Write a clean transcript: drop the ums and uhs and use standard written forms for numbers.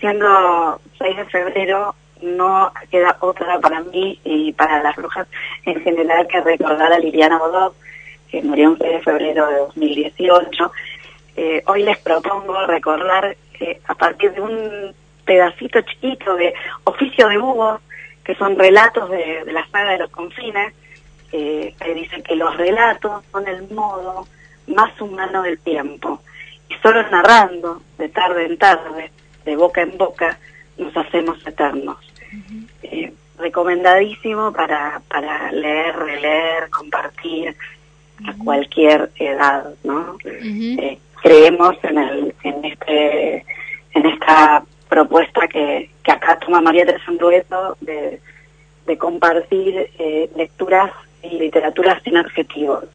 siendo 6 de febrero, no queda otra para mí y para las brujas en general que recordar a Liliana Bodog, que murió el 6 de febrero de 2018. Hoy les propongo recordar a partir de un pedacito chiquito de Oficio de Búho, que son relatos de la saga de los confines, que dicen que los relatos son el modo más humano del tiempo, y solo narrando, de tarde en tarde, de boca en boca, nos hacemos eternos. Recomendadísimo para leer, releer, compartir a cualquier edad, ¿no? Creemos en esta propuesta que acá toma María Teresa Andrueto de compartir lecturas y literatura sin adjetivos.